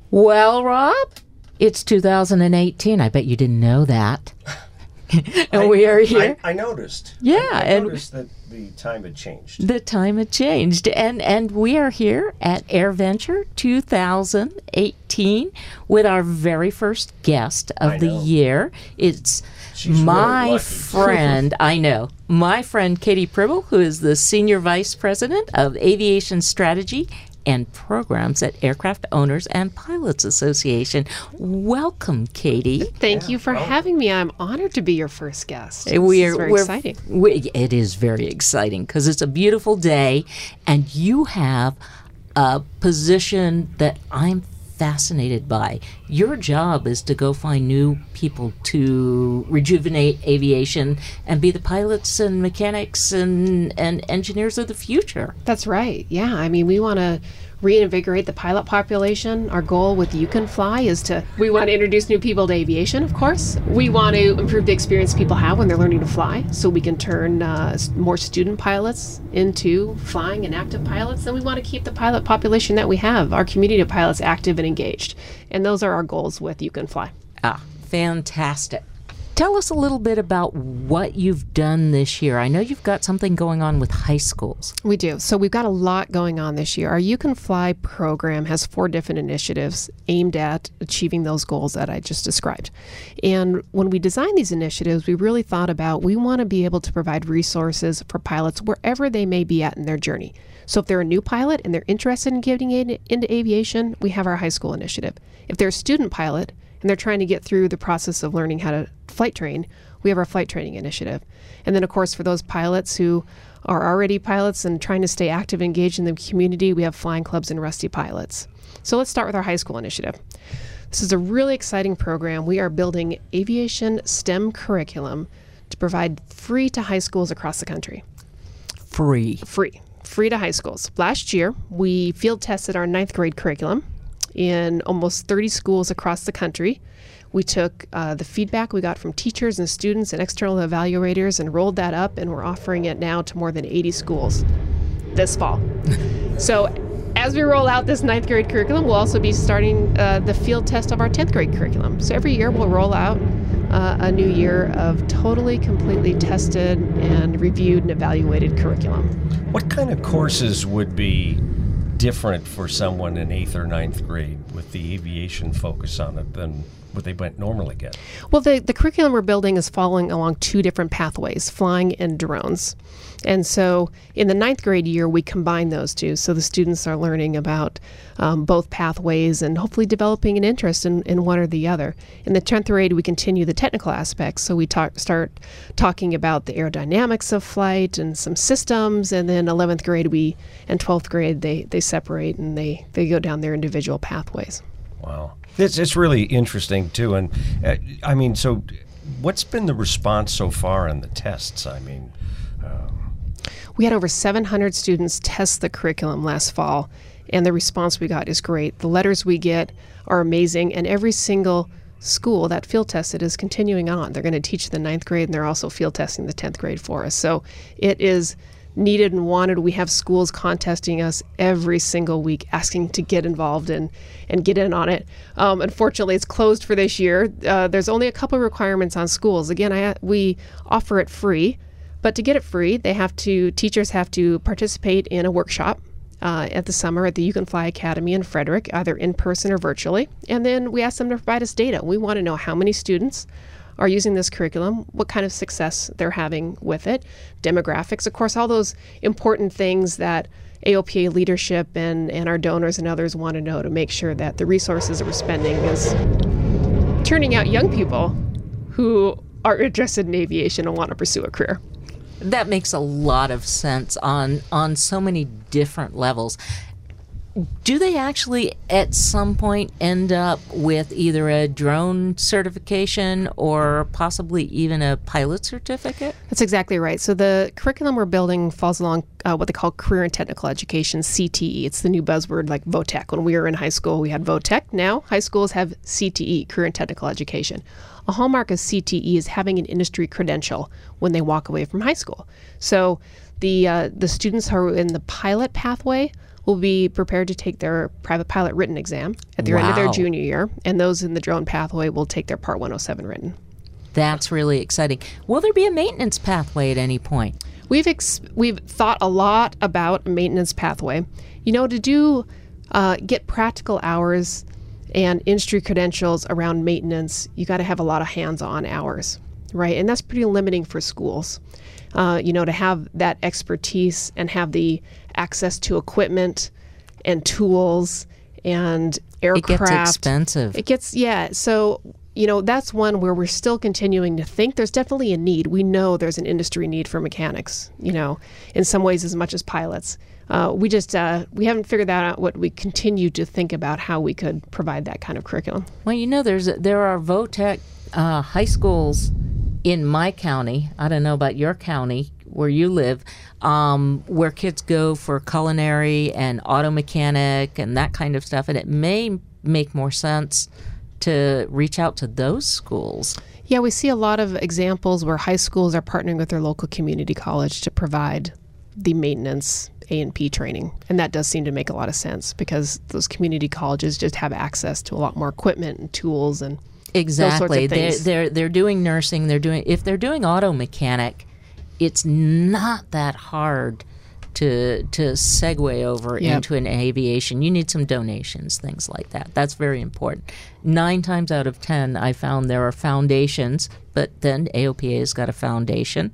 Well, Rob, it's 2018. I bet you didn't know that. And we are here. I noticed. Yeah, I noticed that the time had changed. The time had changed. And we are here at AirVenture 2018 with our very first guest of the year. It's She's my really lucky. friend, I know, my friend Katie Pribble, who is the Senior Vice President of Aviation Strategy and Programs at Aircraft Owners and Pilots Association. Welcome, Katie. Thank you for having me. I'm honored to be your first guest. It's very exciting. It is very exciting because it's a beautiful day, and you have a position that I'm fascinated by. Your job is to go find new people to rejuvenate aviation and be the pilots and mechanics and engineers of the future. That's right. Yeah. I mean, we want to reinvigorate the pilot population. Our goal with You Can Fly is we want to introduce new people to aviation, of course. We want to improve the experience people have when they're learning to fly so we can turn more student pilots into flying and active pilots. And we want to keep the pilot population that we have, our community of pilots, active and engaged. And those are our goals with You Can Fly. Ah, fantastic. Tell us a little bit about what you've done this year. I know you've got something going on with high schools. We do. So we've got a lot going on this year. Our You Can Fly program has 4 different initiatives aimed at achieving those goals that I just described. And when we designed these initiatives, we really thought about we want to be able to provide resources for pilots wherever they may be at in their journey. So if they're a new pilot and they're interested in getting into aviation, we have our high school initiative. If they're a student pilot and they're trying to get through the process of learning how to flight train, we have our flight training initiative. And then, of course, for those pilots who are already pilots and trying to stay active and engaged in the community, we have flying clubs and Rusty Pilots. So let's start with our high school initiative. This is a really exciting program. We are building aviation STEM curriculum to provide free to high schools across the country. Free to high schools. Last year, we field tested our 9th grade curriculum in almost 30 schools across the country. We took the feedback we got from teachers and students and external evaluators and rolled that up, and we're offering it now to more than 80 schools this fall. So as we roll out this 9th grade curriculum, we'll also be starting the field test of our 10th grade curriculum. So every year we'll roll out a new year of totally, completely tested and reviewed and evaluated curriculum. What kind of courses would be different for someone in 8th or 9th grade with the aviation focus on it than what they might normally get? Well, the curriculum we're building is following along 2 different pathways, flying and drones. And so in the 9th grade year, we combine those 2. So the students are learning about both pathways and hopefully developing an interest in one or the other. In the 10th grade, we continue the technical aspects. So we start talking about the aerodynamics of flight and some systems. And then 11th grade and 12th grade, they separate and they go down their individual pathways. Wow. It's really interesting, too. And, so what's been the response so far on the tests? We had over 700 students test the curriculum last fall, and the response we got is great. The letters we get are amazing, and every single school that field tested is continuing on. They're going to teach the 9th grade, and they're also field testing the 10th grade for us. So it is needed and wanted. We have schools contacting us every single week asking to get involved and get in on it. Unfortunately, it's closed for this year. There's only a couple of requirements on schools. Again, we offer it free, but to get it free, teachers have to participate in a workshop at the summer at the You Can Fly Academy in Frederick, either in person or virtually. And then we ask them to provide us data. We want to know how many students are using this curriculum, what kind of success they're having with it, demographics, of course, all those important things that AOPA leadership and our donors and others want to know to make sure that the resources that we're spending is turning out young people who are interested in aviation and want to pursue a career. That makes a lot of sense on so many different levels. Do they actually at some point end up with either a drone certification or possibly even a pilot certificate? That's exactly right. So the curriculum we're building falls along what they call career and technical education, CTE. It's the new buzzword like VOTEC. When we were in high school, we had VOTEC. Now high schools have CTE, career and technical education. A hallmark of CTE is having an industry credential when they walk away from high school. So the students who are in the pilot pathway will be prepared to take their private pilot written exam at the end of their Wow. junior year, and those in the drone pathway will take their Part 107 written. That's really exciting. Will there be a maintenance pathway at any point? We've thought a lot about a maintenance pathway. You know, to get practical hours and industry credentials around maintenance, you got to have a lot of hands-on hours, right? And that's pretty limiting for schools. To have that expertise and have the access to equipment and tools and aircraft. It gets expensive. So, that's one where we're still continuing to think there's definitely a need. We know there's an industry need for mechanics, in some ways as much as pilots. We haven't figured that out. What we continue to think about how we could provide that kind of curriculum. Well, there are VOTEC high schools in my county. I don't know about your county where you live, where kids go for culinary and auto mechanic and that kind of stuff. And it may make more sense to reach out to those schools. Yeah, we see a lot of examples where high schools are partnering with their local community college to provide the maintenance A&P training. And that does seem to make a lot of sense because those community colleges just have access to a lot more equipment and tools and exactly. those sorts of things. They're doing nursing. If they're doing auto mechanic, it's not that hard to segue over into an aviation. You need some donations, things like that. That's very important. 9 times out of 10, I found there are foundations, but then AOPA has got a foundation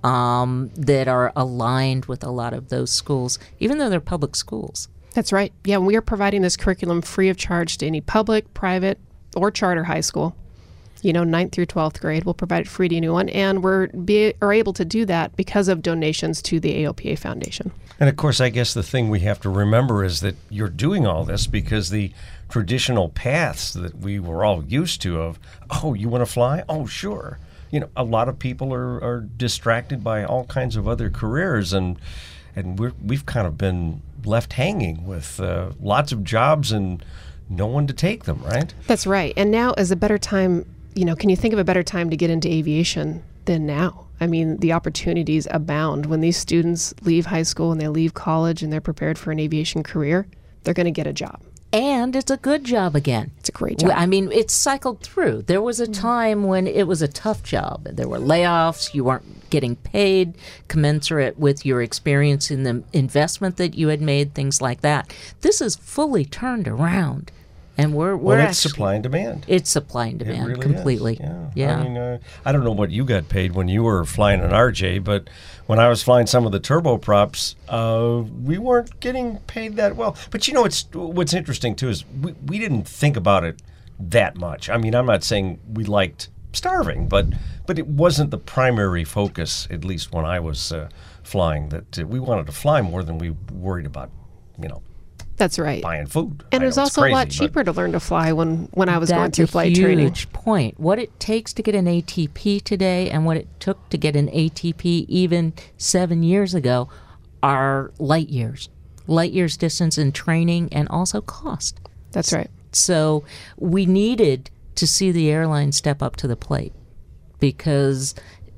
that are aligned with a lot of those schools, even though they're public schools. That's right. Yeah, we are providing this curriculum free of charge to any public, private, or charter high school. 9th through 12th grade. We'll provide it free to anyone, and are able to do that because of donations to the AOPA Foundation. And of course, I guess the thing we have to remember is that you're doing all this because the traditional paths that we were all used to of, oh, you want to fly? Oh, sure. A lot of people are distracted by all kinds of other careers, and we've kind of been left hanging with lots of jobs and no one to take them, right? That's right. And now is a better time. Can you think of a better time to get into aviation than now? I mean, the opportunities abound. When these students leave high school and they leave college and they're prepared for an aviation career, they're going to get a job. And it's a good job again. It's a great job. I mean, it's cycled through. There was a time when it was a tough job. There were layoffs. You weren't getting paid commensurate with your experience in the investment that you had made, things like that. This is fully turned around. And we're it's actually, supply and demand. It's supply and demand, it really completely. Is. Yeah. I mean, I don't know what you got paid when you were flying an RJ, but when I was flying some of the turboprops, we weren't getting paid that well. But what's interesting too is we didn't think about it that much. I mean, I'm not saying we liked starving, but it wasn't the primary focus, at least when I was flying, that we wanted to fly more than we worried about, That's right. buying food. And it was also a lot cheaper to learn to fly when I was going through flight training. That's a huge point. What it takes to get an ATP today and what it took to get an ATP even 7 years ago are light years. Light years distance in training and also cost. That's right. So we needed to see the airline step up to the plate because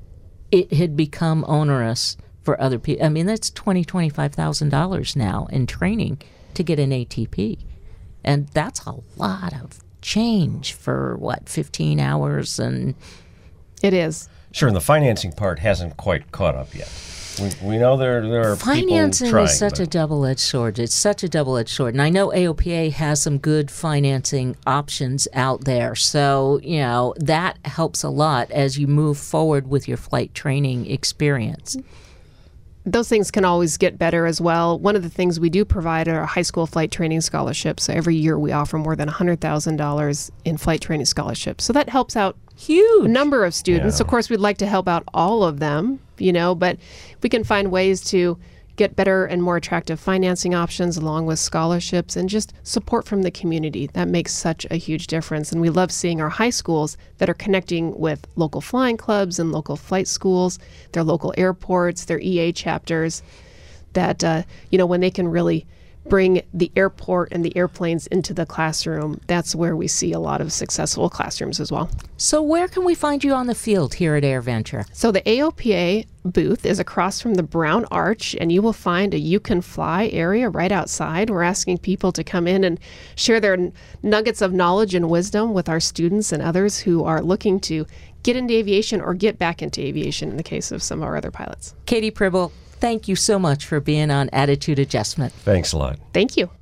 it had become onerous for other people. I mean, that's $20,000-$25,000 now in training to get an ATP. And that's a lot of change for, 15 hours? And it is. Sure, and the financing part hasn't quite caught up yet. We know there are financing people trying, is such a double-edged sword. It's such a double-edged sword. And I know AOPA has some good financing options out there. So, that helps a lot as you move forward with your flight training experience. Those things can always get better as well. One of the things we do provide are high school flight training scholarships. So every year we offer more than $100,000 in flight training scholarships. So that helps out huge a number of students. Yeah. Of course, we'd like to help out all of them, but we can find ways to get better and more attractive financing options along with scholarships and just support from the community. That makes such a huge difference. And we love seeing our high schools that are connecting with local flying clubs and local flight schools, their local airports, their EA chapters, that, when they can really bring the airport and the airplanes into the classroom, that's where we see a lot of successful classrooms as well. So where can we find you on the field here at AirVenture? So the AOPA booth is across from the Brown Arch, and you will find a You Can Fly area right outside. We're asking people to come in and share their nuggets of knowledge and wisdom with our students and others who are looking to get into aviation or get back into aviation in the case of some of our other pilots. Katie Pribble, thank you so much for being on Attitude Adjustment. Thanks a lot. Thank you.